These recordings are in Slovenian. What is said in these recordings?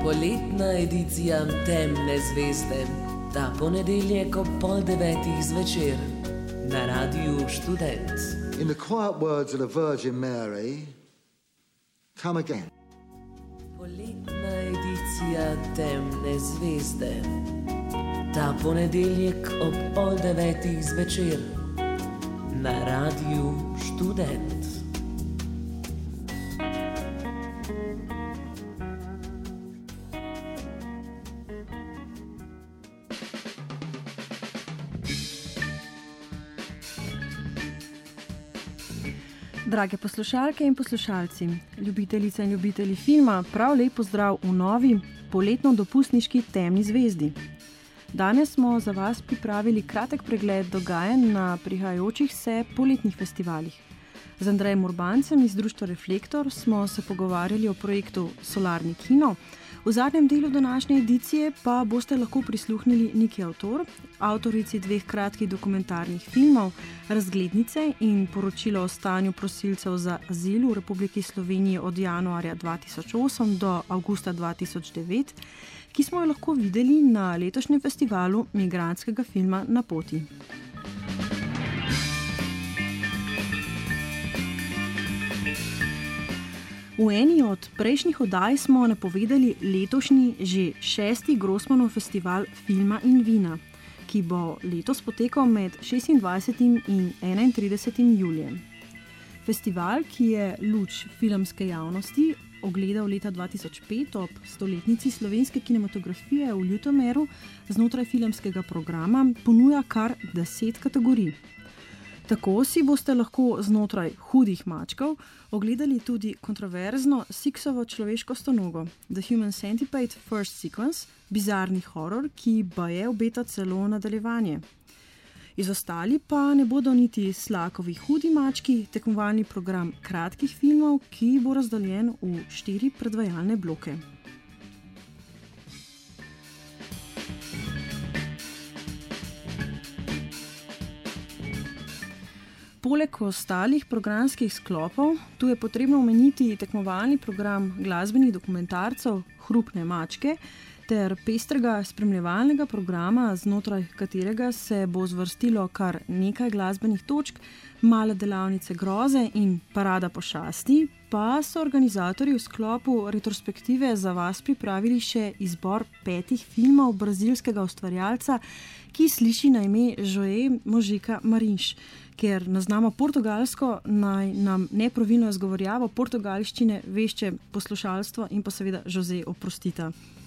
Poletna edicija Temne zvezde, ta ponedeljek ob 8:30 zvečer na Radiu Študent. In the quiet words of the Virgin Mary, come again. Poletna edicija Temne zvezde, ta ponedeljek ob 8:30 zvečer na Radiu Študent. Drage poslušalke in poslušalci, ljubitelice in ljubitelji filma, prav lep pozdrav v novi poletno-dopustniški Temni zvezdi. Danes smo za vas pripravili kratek pregled dogajanj na prihajajočih se poletnih festivalih. Z Andrejem Urbancem iz društva Reflektor smo se pogovarjali o projektu Solarni kino. V zadnjem delu današnje edicije pa boste lahko prisluhnili Niki Autor, avtorici 2 kratkih dokumentarnih filmov, Razglednice in poročilo o stanju prosilcev za azil v Republiki Sloveniji od januarja 2008 do avgusta 2009, ki smo jo lahko videli na letošnjem festivalu migrantskega filma Na poti. V eni od prejšnjih oddaj smo napovedali letošnji že 6. Grossmanov festival filma in vina, ki bo letos potekal med 26. in 31. julijem. Festival, ki je luč filmske javnosti ogledal leta 2005 ob stoletnici slovenske kinematografije v Ljutomeru znotraj filmskega programa, ponuja kar 10 kategorij. Tako si boste lahko znotraj Hudih mačkov ogledali tudi kontroverzno Sixovo človeško stonogo, The Human Centipede First Sequence, bizarni horor, ki baje obeta celo nadaljevanje. Izostali pa ne bodo niti Slakovi Hudi mački, tekmovalni program kratkih filmov, ki bo razdeljen v 4 predvajalne bloke. Poleg ostalih programskih sklopov, tu je potrebno omeniti tekmovalni program glasbenih dokumentarcev Hrupne mačke ter pestrega spremljevalnega programa, znotraj katerega se bo zvrstilo kar nekaj glasbenih točk, male delavnice groze in parada pošasti, pa so organizatorji v sklopu retrospektive za vas pripravili še izbor 5 filmov brazilskega ustvarjalca, ki sliši na ime Joé Mojica Marins, ker ne znamo portugalsko, naj nam nepravilno izgovorjavo portugalščine vešče poslušalstvo in pa seveda José oprostita.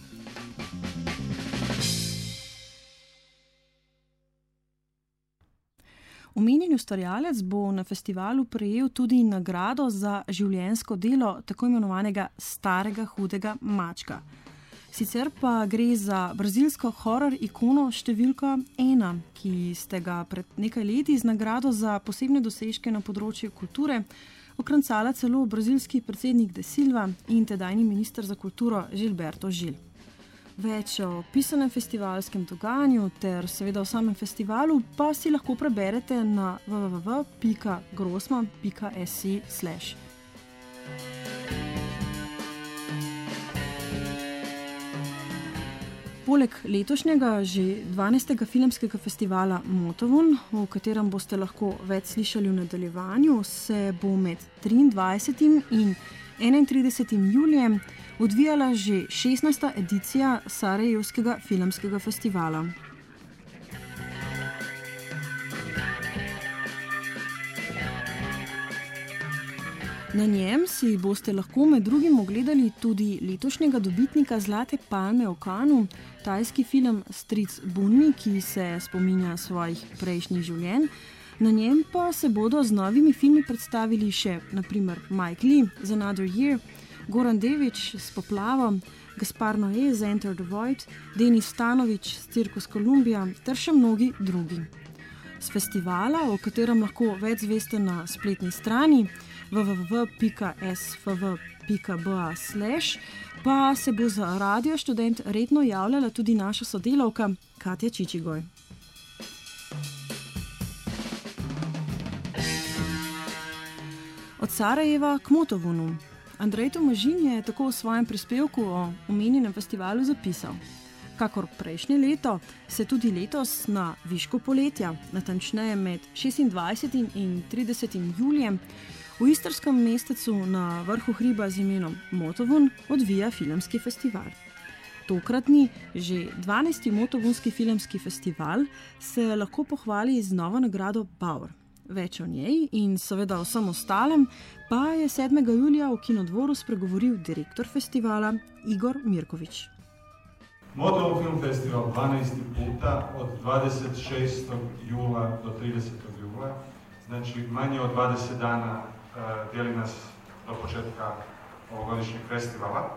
Omenjeni ustvarjalec bo na festivalu prejel tudi nagrado za življenjsko delo tako imenovanega starega hudega mačka. Sicer pa gre za brazilsko horror ikono številka 1, ki ste ga pred nekaj leti z nagrado za posebne dosežke na področju kulture okrancala celo brazilski predsednik De Silva in tedajni minister za kulturo Gilberto Gil. Več o pisanem festivalskem dogajanju ter seveda o samem festivalu pa si lahko preberete na www.grossman.si/. Poleg letošnjega že 12. filmskega festivala Motovun, o katerem boste lahko več slišali v nadaljevanju, se bo med 23. in 31. julijem odvijala že 16. edicija Sarajevskega filmskega festivala. Na njem si boste lahko med drugim ogledali tudi letošnjega dobitnika Zlate palme v Cannesu, tajski film Stric Bunmi, ki se spominja svojih prejšnjih življenj. Na njem pa se bodo z novimi filmi predstavili še naprimer Mike Lee z Another Year, Goran Dević s Poplavo, Gaspar Noé z Enter the Void, Denis Stanović s Cirkus Columbia ter še mnogi drugi. Z festivala, o katerem lahko več zveste na spletni strani www.sfv.ba/, pa se bo za Radio Študent redno javljala tudi naša sodelavka Katja Čičigoj. Od Sarajeva k Motovunu. Andrej Tomažin je tako v svojem prispevku o omenjenem festivalu zapisal: kakor prejšnje leto, se tudi letos na višku poletja, natančneje med 26. in 30. julijem, v istrskem mestecu na vrhu hriba z imenom Motovun odvija filmski festival. Tokratni, že 12. Motovunski filmski festival se lahko pohvali z novo nagrado Bauer. Več o njej in seveda o vsem ostalem pa je 7. julija v Kinodvoru spregovoril direktor festivala Igor Mirković. Motovun film festival 12. puta od 26. jula do 30. jula, znači manje od 20 dana dijeli nas do početka ovogodišnjeg festivala.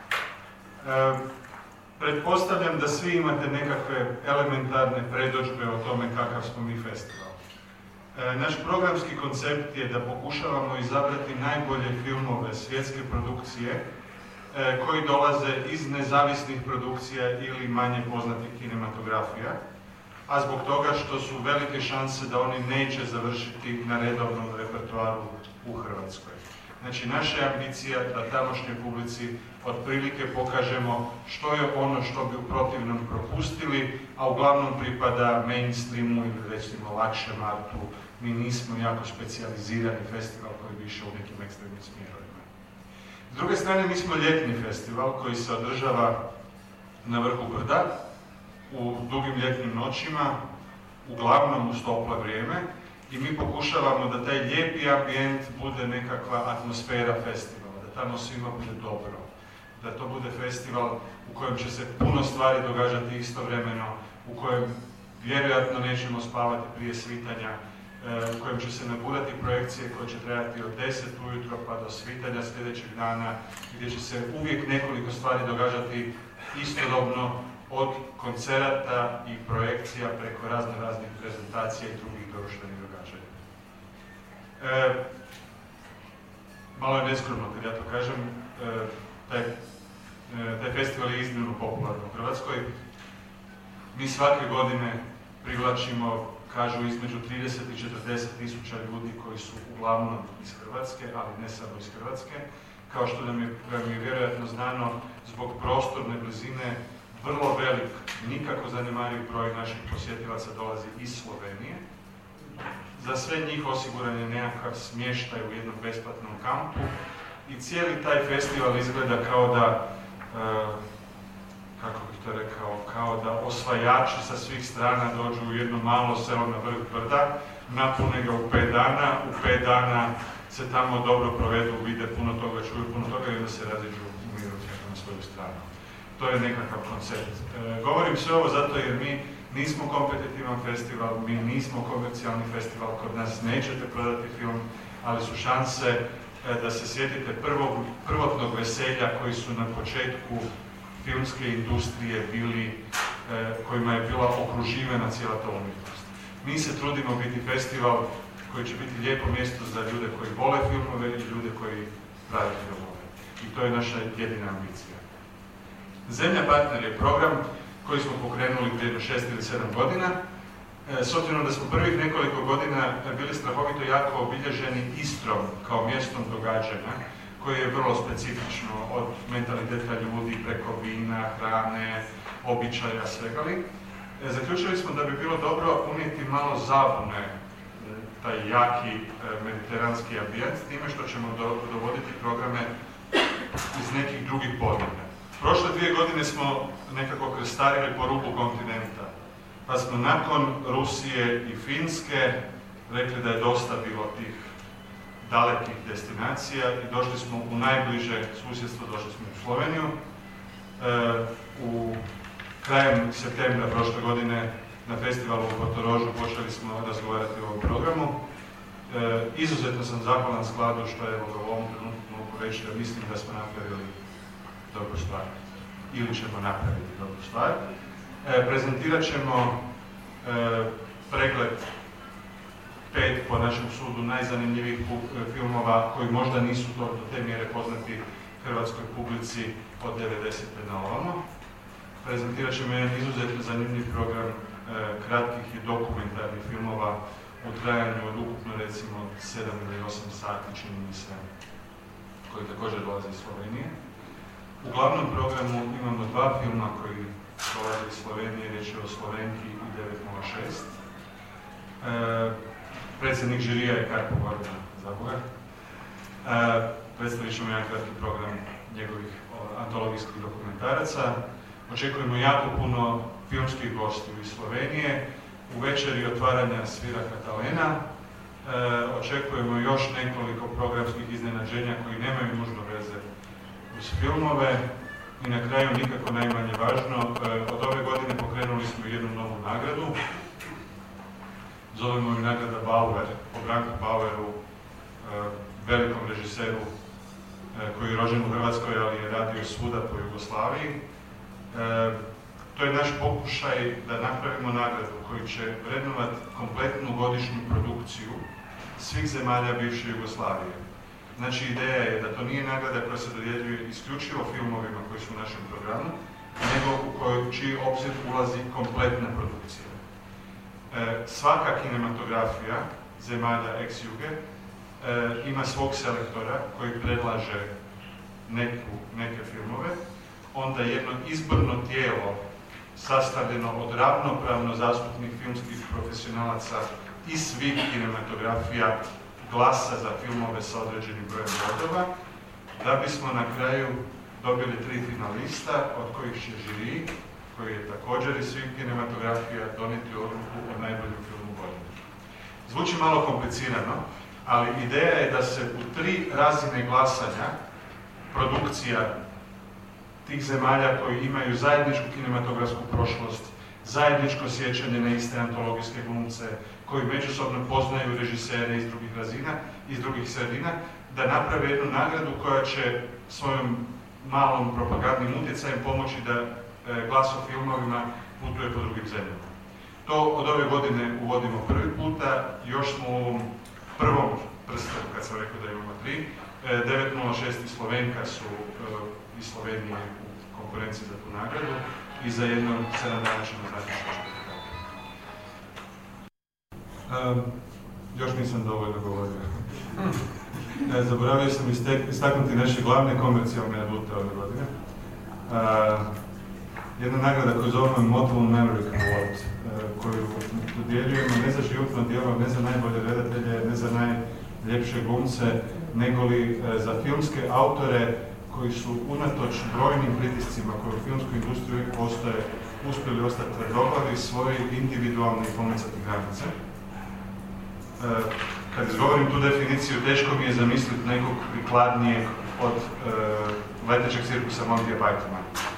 Pretpostavljam da svi imate nekakve elementarne predodžbe o tome kakav smo mi festival. Naš programski koncept je da pokušavamo izabrati najbolje filmove svjetske produkcije koji dolaze iz nezavisnih produkcija ili manje poznatih kinematografija, a zbog toga što su velike šanse da oni neće završiti na redovnom repertoaru u Hrvatskoj. Znači, naša je ambicija da tamošnjoj publici otprilike pokažemo što je ono što bi u protivnom propustili, a uglavnom pripada mainstreamu ili recimo lakšem artu. Mi nismo jako specijalizirani festival koji bi išao u nekim ekstremnim smjerovima. S druge strane, mi smo ljetni festival koji se održava na vrhu brda u dugim ljetnim noćima, uglavnom u toplo vrijeme, i mi pokušavamo da taj lijepi ambijent bude nekakva atmosfera festivala, da tamo svima bude dobro, da to bude festival u kojem će se puno stvari događati istovremeno, u kojem vjerojatno nećemo spavati prije svitanja, u kojem će se nagurati projekcije koje će trajati od 10 ujutro pa do svitanja sljedećeg dana, gdje će se uvijek nekoliko stvari događati istodobno, od koncerata i projekcija preko raznih prezentacija i drugih društvenih događanja. Malo je neskromno kad ja to kažem, taj festival je iznimno popularan u Hrvatskoj. Mi svake godine privlačimo, kažu, između 30 i 40 tisuća ljudi koji su uglavnom iz Hrvatske, ali ne samo iz Hrvatske. Kao što nam je vjerojatno znano, zbog prostorne blizine, vrlo velik, nikako zanemariv broj naših posjetilaca dolazi iz Slovenije. Za sve njih osiguran je nekakav smještaj u jednom besplatnom kampu i cijeli taj festival izgleda kao da, kako bih to rekao, kao da osvajači sa svih strana dođu u jedno malo selo na vrh brda, napune ga u 5 dana, u 5 dana se tamo dobro provedu, vide puno toga, čuju puno toga i onda se raziđu u miru na svoju stranu. To je nekakav koncept. Govorim sve ovo zato jer mi nismo kompetitivan festival, mi nismo komercijalni festival, kod nas nećete prodati film, ali su šanse da se sjetite prvotnog veselja koji su na početku filmske industrije bili, kojima je bila okruživena cijela ta umjetnost. Mi se trudimo biti festival koji će biti lijepo mjesto za ljude koji vole filmove i ljude koji prave filmove. I to je naša jedina ambicija. Zemlja partner je program koji smo pokrenuli prije 6 ili 7 godina. S obzirom da smo prvih nekoliko godina bili strahovito jako obilježeni Istrom kao mjestom događanja, koje je vrlo specifično od mentaliteta ljudi preko vina, hrane, običaja, svega li. Zaključili smo da bi bilo dobro unijeti malo zabune, taj jaki mediteranski ambijent, s time što ćemo dovoditi programe iz nekih drugih područja. Prošle 2 godine smo nekako krstarili po rubu kontinenta, pa smo nakon Rusije i Finske rekli da je dosta bilo tih dalekih destinacija i došli smo u najbliže susjedstvo, došli smo u Sloveniju. U krajem septembra prošle godine na festivalu u Portorožu počeli smo razgovarati o ovom programu. Izuzetno sam zahvalan skladu što je u ovom trenutku mogu reći da mislim da smo napravili dobru stvar. Ili ćemo napraviti dobru stvar. Prezentirat ćemo pregled 5 po našem sudu najzanimljivijih filmova koji možda nisu do te mjere poznati hrvatskoj publici od 90. na ovamo. Prezentirat ćemo jedan izuzetno zanimljiv program kratkih i dokumentarnih filmova u trajanju od ukupno recimo 7 ili 8 sati, čini mi se, koji također dolaze iz Slovenije. U glavnom programu imamo 2 filma koji dolaze iz Slovenije, riječ je o Slovenki i 906. Predsjednik žirija je Karpo Gordana Zaboga. Predstavit ćemo jedan kratki program njegovih antologijskih dokumentaraca. Očekujemo jako puno filmskih gostiju iz Slovenije. U večeri otvaranja svira Katalena. Očekujemo još nekoliko programskih iznenađenja koji nemaju nužno veze uz filmove. I na kraju, nikako najmanje važno, od ove godine pokrenuli smo jednu novu nagradu. Zovemo ju nagrada Bauer, po Branku Baueru, velikom režiseru koji je rođen u Hrvatskoj, ali je radio svuda po Jugoslaviji. To je naš pokušaj da napravimo nagradu koji će vrednovati kompletnu godišnju produkciju svih zemalja bivše Jugoslavije. Znači, ideja je da to nije nagrada koja se dodjeljuje isključivo filmovima koji su u našem programu, nego u čiji obzir ulazi kompletna produkcija. Svaka kinematografija zemalja ex-Juge ima svog selektora koji predlaže neke filmove, onda jedno izborno tijelo sastavljeno od ravnopravno zastupnih filmskih profesionalaca iz svih kinematografija glasa za filmove sa određenim brojem bodova, da bismo na kraju dobili 3 finalista, od kojih će žiri, koji je također iz svih kinematografija, donijeti odluku o najboljem filmu godine. Zvuči malo komplicirano, ali ideja je da se u 3 razine glasanja produkcija tih zemalja koji imaju zajedničku kinematografsku prošlost, zajedničko sjećanje na iste antologijske glumce, koji međusobno poznaju režisere iz drugih razina, iz drugih sredina, da naprave jednu nagradu koja će svojom malom propagandnim utjecajem pomoći da glas o filmovima putuje po drugim zemljama. To od ove godine uvodimo prvi puta, još smo u ovom prvom prstenu, kad sam rekao da imamo 3, 906 i Slovenka su iz Slovenije u konkurenciji za tu nagradu i za jedno 7 dana ćemo znati što će biti. Još nisam dovoljno govorio. Zaboravio sam istaknuti naše glavne komercijalne adute ove godine. Jedna nagrada koju zovemo Motown Maverick Award, koju dodjeljujemo ne za životno djelo, ne za najbolje redatelje, ne za najljepše glumce, nego li za filmske autore koji su unatoč brojnim pritiscima koji u filmskoj industriji uvijek postoje, uspjeli ostati tvrdoglavi svoje individualne i pomicati granice. Kad izgovorim tu definiciju, teško mi je zamisliti nekog prikladnijeg od letećeg cirkusa Montija Pythona.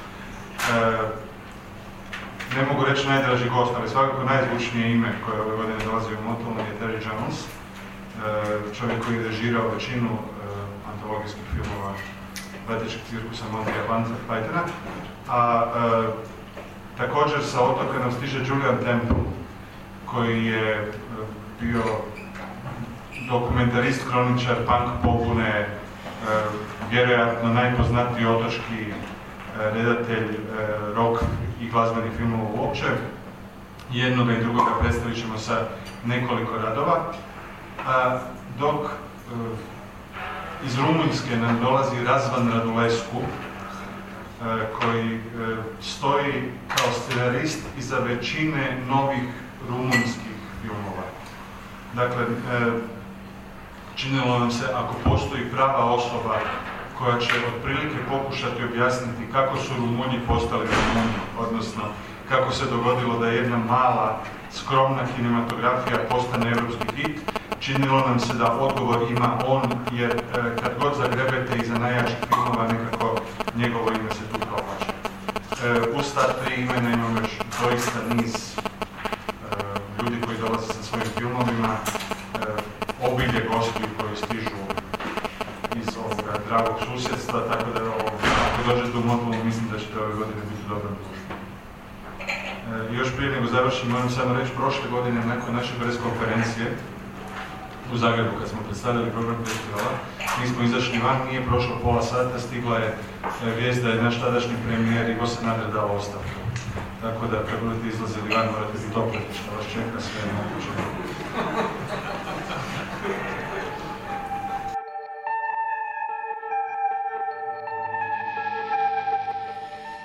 Ne mogu reći najdraži gost, ali svakako najzvučnije ime koje ove godine dolazi u Motown je Terry Jones, čovjek koji je režirao većinu antologijskih filmova letećeg cirkusa Montija Pythona. A također sa otoka nam stiže Julian Temple, koji je bio dokumentarist, kroničar, punk pobune, vjerojatno najpoznatiji otočki redatelj rock i glazbenih filmova uopće. Jednoga i drugoga predstavit ćemo sa nekoliko radova. Dok iz Rumunjske nam dolazi Razvan Radulescu, koji stoji kao scenarist iza većine novih rumunjskih filmova. Dakle, činilo nam se, ako postoji prava osoba koja će otprilike pokušati objasniti kako su Rumunji postali Rumunji, odnosno kako se dogodilo da jedna mala, skromna kinematografija postane evropski hit, činilo nam se da odgovor ima on, jer kad god zagrebete iza najjačih filmova, nekako njegovo ime se tu provlači. Uz ta 3 imena imamo još doista niz ljudi koji dolaze sa svojim filmovima, obilje gostiju koji stižu iz ovoga dragog susjedstva, tako da ako dođete u Motown, mislim da ćete ove godine biti dobro društvo. Još prije nego završim, moram samo reći, prošle godine nakon naše preskonferencije u Zagrebu kad smo predstavljali program festivala, mi smo izašli van, nije prošlo pola sata, stigla je vijest da je naš tadašnji premijer Ivo Sanader dao ostavku. Tako da kad budete izlazili van, morate biti oprezni što vas čeka sve moguće.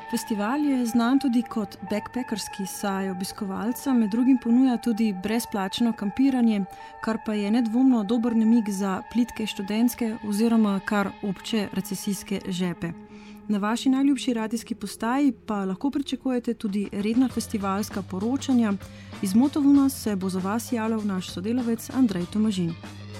Festival je znan tudi kot backpackerski, saj obiskovalcem med drugim ponuja tudi brezplačno kampiranje, kar pa je nedvomno dober namig za plitke študentske oziroma kar obče recesijske žepe. Na vaši najljubši radijski postaji pa lahko pričakujete tudi redna festivalska poročanja. Iz Motovuna se bo za vas javljal naš sodelavec Andrej Tomažin.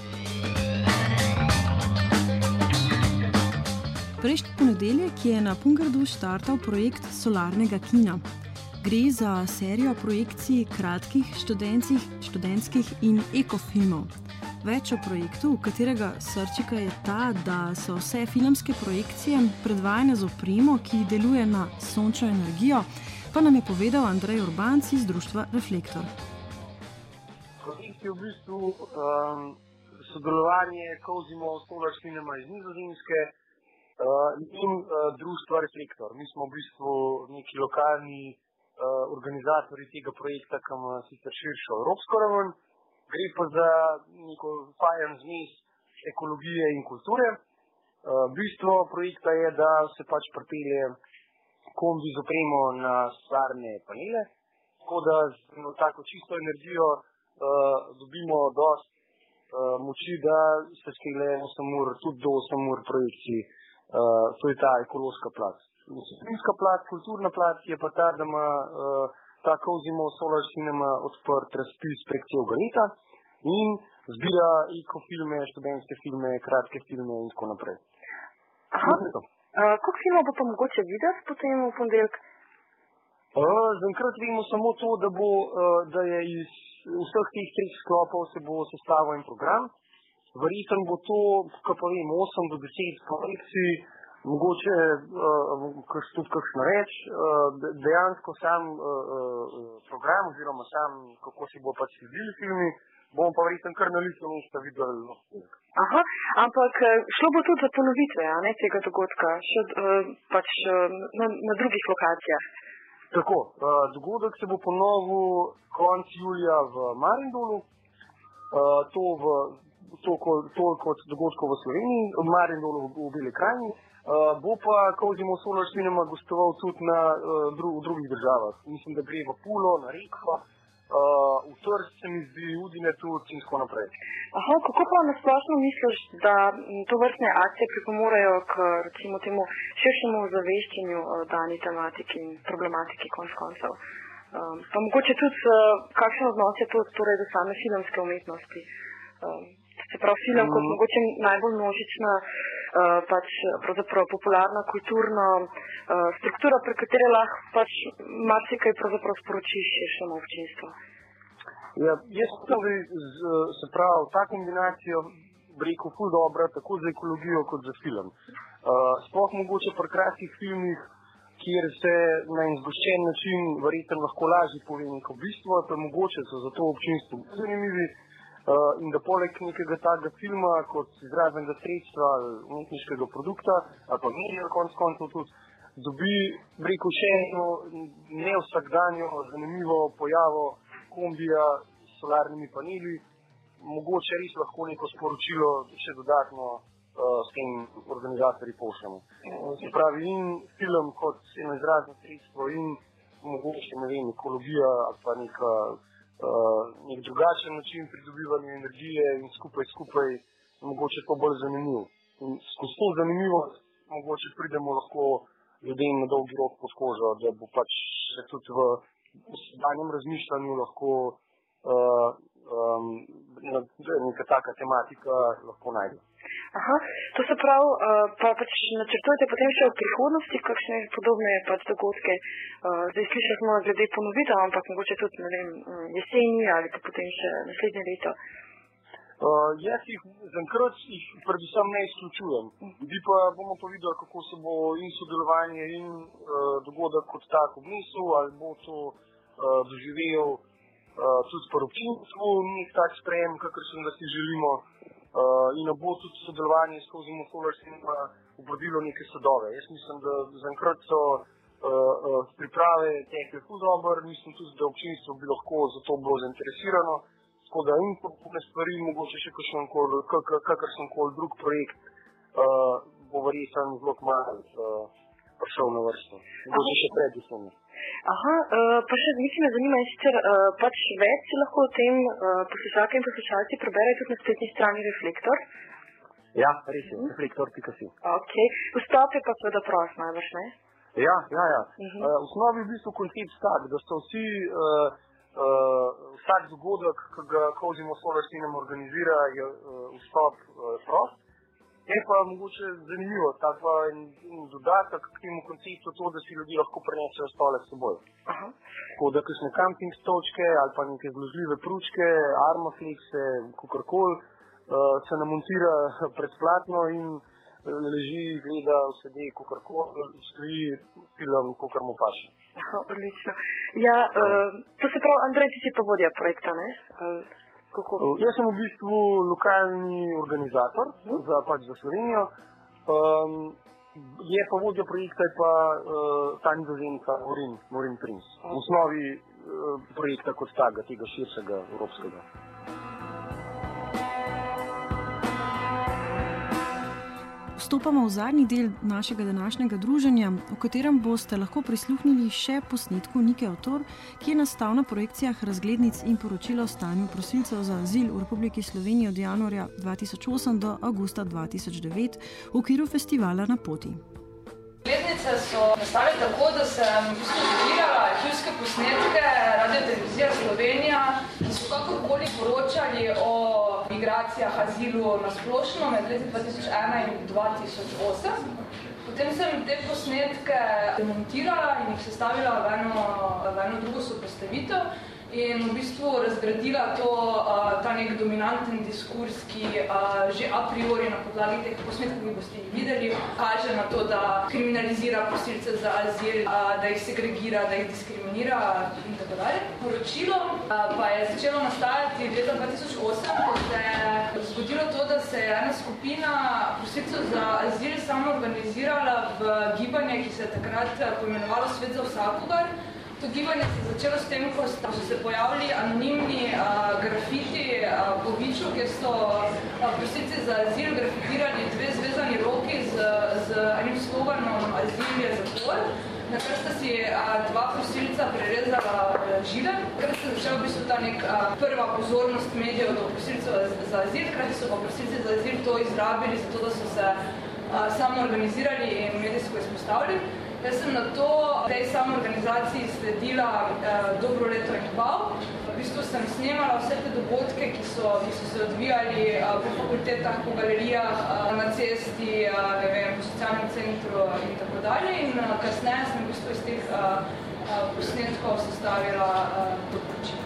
Prejšnji ponedeljek je na Pungartu štartal projekt solarnega kina. Gre za serijo projekcij kratkih, študentskih in ekofilmov. Več o projektu, katerega srčika je ta, da so vse filmske projekcije predvajane z opremo, ki deluje na sončno energijo, pa nam je povedal Andrej Urbanc iz društva Reflektor. Projekt je v bistvu sodelovanje Cosimo Solar Cinema iz Nizozemske in društva Reflektor. Mi smo v bistvu neki lokalni organizatorji tega projekta, ki ima sicer širšo evropsko raven. Gre pa za neko fajen zmes ekologije in kulture. Bistvo projekta je, da se pač pripelje kombi z opremo na solarne panele, tako da z tako čisto energijo dobimo dosti moči, da se skele 8 ur, tudi do 8 ur projekcij. To je ta ekološka plat. Filmska plat, kulturna plat je pa ta, da ima ta Cosimo Solar Cinema odprt razpis prek celega leta in zbira ekofilme, študentske filme, kratke filme in tako naprej. Aha. Koliko filmov bo pa mogoče videti potem v ponedeljek? Zaenkrat vemo samo to, da je iz vseh teh 3 sklopov se bo sestavil en program. Verjetno bo to, kako pa vem, 8 do 10 projekcij, mogoče tudi kakšno več. Dejansko sam program oziroma sam, kako si bo pač sledili filmi, bomo pa verjetno kar na licu mesta videli. Aha, ampak šlo bo tudi za ponovitve, ne, tega dogodka, še pač na drugih lokacijah. Tako, dogodek se bo ponovil konec julija v Marindolu, to kot dogodkov v Sloveniji, v Marindolu v Beli krajini. Bo pa Cosimo Solar Cinema gostoval tudi v drugih državah. Mislim, da gre v Pulo, na Reko, v Trst se mi zdi, Udine tudi in tako naprej. Aha, kako pa nasplošno misliš, da to vrstne akcije pripomorejo k recimo temu širšemu ozaveščanju dani tematiki in problematiki konec koncev? Pa mogoče tudi kakšen odnos je to torej do same filmske umetnosti? Se pravi, film kot mogoče najbolj množična, pač pravzaprav popularna, kulturna struktura, pri kateri lahko pač marsikaj pravzaprav sporočiš širšemu občinstvu. Ja, jaz se pravi, ta kombinacija bi rekel ful dobra, tako za ekologijo kot za film. Sploh mogoče pri kratkih filmih, kjer se na en zgoščen način verjetno lahko lažje pove neko bistvo, pa mogoče so za to občinstvo zanimivi. In da poleg nekega takega filma kot izraznega sredstva ali umetniškega produkta ali pa medija konec koncev tudi dobi, rekel, še eno ne vsakdanjo zanimivo pojavo kombija s solarnimi paneli, mogoče res lahko neko sporočilo še dodatno s tem organizatorji pošljemo. Se pravi, in film kot eno izrazno sredstvo in mogoče, ne vem, ekologija ali pa nek drugačen način pridobivanja energije in skupaj mogoče to bolj zanimiv. In skozi to zanimivost mogoče pridemo lahko ljudem na dolgi rok pod kožo, da bo pač se tudi v sedanjem razmišljanju lahko neka taka tematika lahko najde. Aha, to se pravi, pa pač načrtujete potem še v prihodnosti kakšne podobne pač dogodke. Zdaj slišali smo glede ponovitev, ampak mogoče tudi, ne vem, jeseni ali pa potem še naslednje leto. Jaz zaenkrat jih predvsem ne izključujem. Pa bomo pa videli, kako se bo in sodelovanje in dogodek kot tak obnesel, ali bo to doživel tudi pri občinstvu nek tak sprejem, kakršen ga si želimo. In bo tudi sodelovanje s Cosimo Solar Cinema obrodilo neke sadove. Jaz mislim, da zaenkrat so priprave tekle ful dobro, mislim tudi, da občinstvo bi lahko za to bilo zainteresirano. Tako da in podobne stvari, mogoče še kakršenkoli drug projekt bo verjetno zelo kmalu prišel na vrsto. Mogoče še pred vsemi. Aha, pa še nekaj me zanima, in sicer pač več si lahko o tem poslušalke in poslušalci preberejo tudi na spletni strani Reflektor. Ja, res je, reflektor.si. Ok, vstop je pa seveda prost, najbrž, ne? Ja. V osnovi v bistvu koncept tak, da so vsi, vsak dogodek, ki ga Kozimo Solar Cinem organizira, je vstop prost. Je pa mogoče zanimivo, tak pa in dodatek k temu konceptu to, da si ljudje lahko prinesejo stole s seboj. Aha. Tako da kakšne camping stolčke ali pa neke zložljive pručke, armaflexe, kakorkoli, se namontira predplatno in leži, gleda, sedi, kakorkoli, stoji film, kakor mu paše. Aha, odlično. Ja, to se pravi, Andrej, ti si pa vodja projekta, ne? Jaz sem v bistvu lokalni organizator za Slovenijo. Je pa vodja projekta pa ta nizozemka Morin Prins. V osnovi projekta kot tega širšega evropskega. Vstopamo v zadnji del našega današnjega druženja, v katerem boste lahko prisluhnili še posnetku Nike Autor, ki je nastal na projekcijah razglednic in poročila o stanju prosilcev za azil v Republiki Sloveniji od januarja 2008 do avgusta 2009 v okviru festivala Na poti. Razglednice so nastale tako, da sem zbirala arhivske posnetke Radio Televizija Slovenija, ki so kakorkoli poročali o migracijah, azilu na splošno med leti 2001 in 2008. Potem sem te posnetke demontirala in jih sestavila v eno drugo sopostavitev in v bistvu razgradila ta nek dominanten diskurs, ki že a priori na podlagi teh posnetkov, ki boste jih videli, kaže na to, da kriminalizira prosilce za azil, da jih segregira, da jih diskriminira in tako dalje. Poročilo pa je začelo nastajati leta 2008, ko se je zgodilo to, da se je ena skupina prosilcev za azil samo organizirala v gibanje, ki se je takrat poimenovalo Svet za vsakogar. To gibanje se je začelo s tem, ko so se pojavili anonimni grafiti po Viču, kjer so prosilci za azil grafitirali dve zvezani roki z enim sloganom Azil je zapor, na kar sta si dva prosilca prerezala žile, ker se je začela v bistvu ta nek prva pozornost medijev do prosilcev za azil, hkrati so pa prosilci za azil to izrabili, zato da so se samo organizirali in medijsko izpostavili. Jaz sem na tej samoorganizaciji sledila dobro leto in pol. V bistvu sem snemala vse te dogodke, ki so se odvijali po fakultetah, po galerijah, na cesti, po socialnem centru in tako dalje. In kasneje sem v bistvu iz teh posnetkov sestavila to poročilo.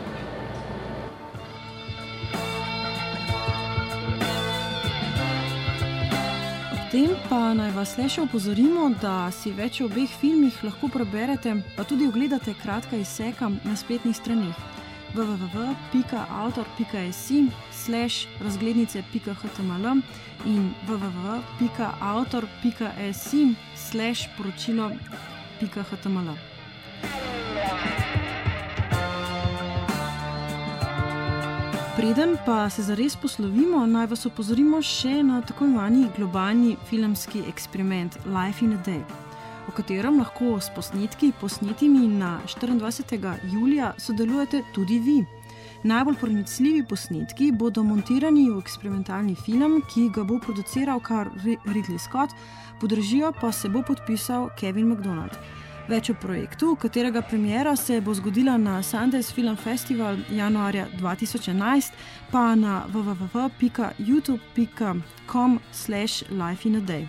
Potem pa naj vas le še opozorimo, da si več o obeh filmih lahko preberete, pa tudi ogledate kratka izseka na spletnih straneh www.autor.si/razglednice.html in www.autor.si/poročilo.html. Preden pa se zares poslovimo, naj vas opozorimo še na tako imenovani globalni filmski eksperiment Life in a Day, v katerem lahko s posnetki posnetimi na 24. julija sodelujete tudi vi. Najbolj pronicljivi posnetki bodo montirani v eksperimentalni film, ki ga bo produciral kar Ridley Scott, pod režijo pa se bo podpisal Kevin McDonald. Več o projektu, katerega premiera se bo zgodila na Sundance Film Festival januarja 2011, pa na www.youtube.com/lifeinaday.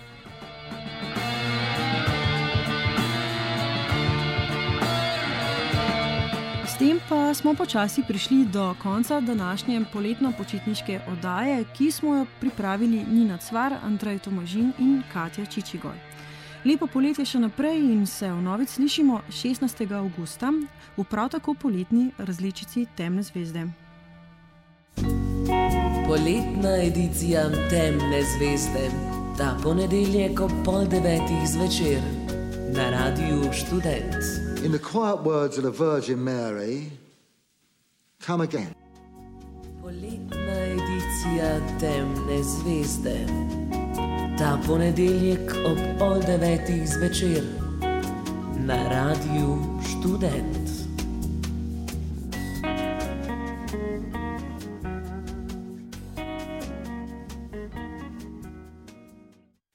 S tem pa smo počasi prišli do konca današnje poletno-počitniške oddaje, ki smo jo pripravili Nina Cvar, Andrej Tomažin in Katja Čičigoj. Lepo poletje še naprej in se vnovič slišimo 16. avgusta v prav tako poletni različici Temne zvezde. Poletna edicija Temne zvezde, ta ponedeljek ob 8:30 zvečer na Radiu Študent. In the quiet words of the Virgin Mary, come again. Poletna edicija Temne zvezde. Ta ponedeljek ob 8:30 zvečer na Radiu Študent.